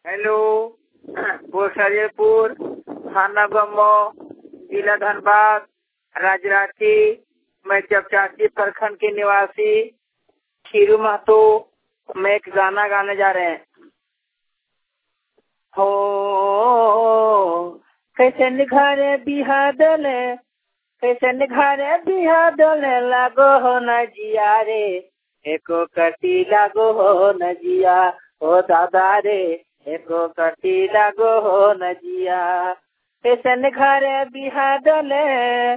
Hello पोखरियापुर थाना गम्मो जिला धनबाद राज्य रांची। मैं चपचासी प्रखंड के निवासी खीरू महतो। मैं एक गाना गाने जा रहे हैं। हो कैसन घरे बिहा दले, कैसन घरे बिहा दले लागो हो न जिया रे, एको कटी लागो हो न जिया। ओ दादा रे एको कटी लागो हो न जिया। कैसन घरे बिहा दले,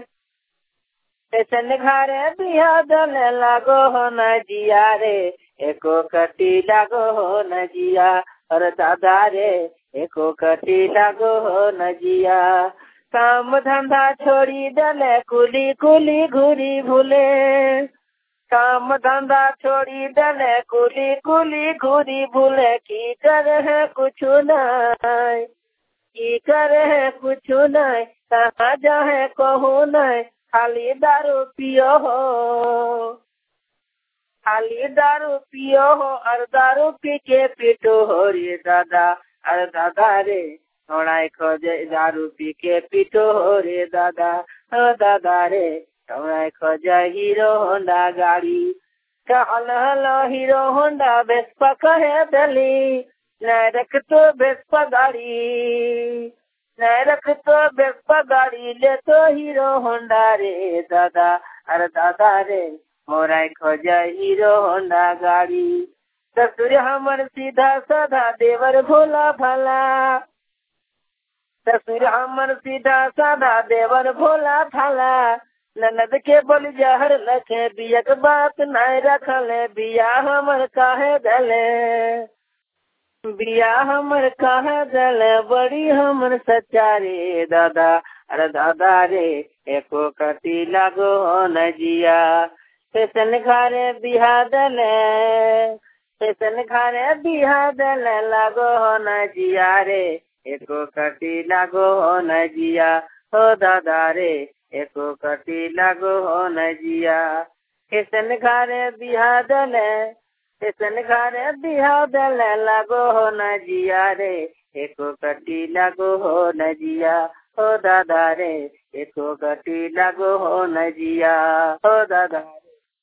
कैसन घरे बिहा दले लागो हो न जिया रे, एको कटी लागो हो न जिया। और दादा रे एको कटी लागो हो न जिया। काम धंधा छोड़ी दले कुली कुली घूरी भूले, काम धंधा छोड़ी दले कुली कुली घूरी भूले। की करे है कुछ नहीं, की करे है कुछ नहीं, कहाँ जाए कहूँ नहीं, खाली दारू पियो हो, खाली दारू पियो हो। और दारू पी के पीटो हो रे दादा। अरे दादा रे थोड़ा खोजे दारू पी के पीटो हो रे दादा। ओ दादा रे थोड़ा खोजे हीरो होंडा गाड़ी। कहल हलो हीरो होंडा वेस्पा कहे दली, न रख तो वेस्पा गाड़ी, न रख तो वेस्पा गाड़ी, ले तो हीरो होंडा रे दादा। अरे दादा रे मोरा खोजा हीरो होंडा गाड़ी। ससुर हमर सीधा साधा देवर भोला भाला, ससुर हमर सीधा साधा देवर भोला भाला। ननद के बोल जहर लखे बियक बात नहीं रखले, बिया हमर काहे दले, बिया हमर काहे दले, बड़ी हमर सच्चा रे दादा। अरे दादा रे एको कटी लागो हो न जिया। कैसन घरे बिहा दले, कैसन घरे बिहा दले लागो हो न जिया रे, एको कटी लागो हो न जिया। हो दादा रे एको कटी लागो हो न जिया। कैसन घरे बिहा दले, कैसन घरे बिहा दले लागो हो न जिया रे, एको कटी लागो हो न जिया। हो दादा रे एको कटी लागो हो न जिया। हो दादा।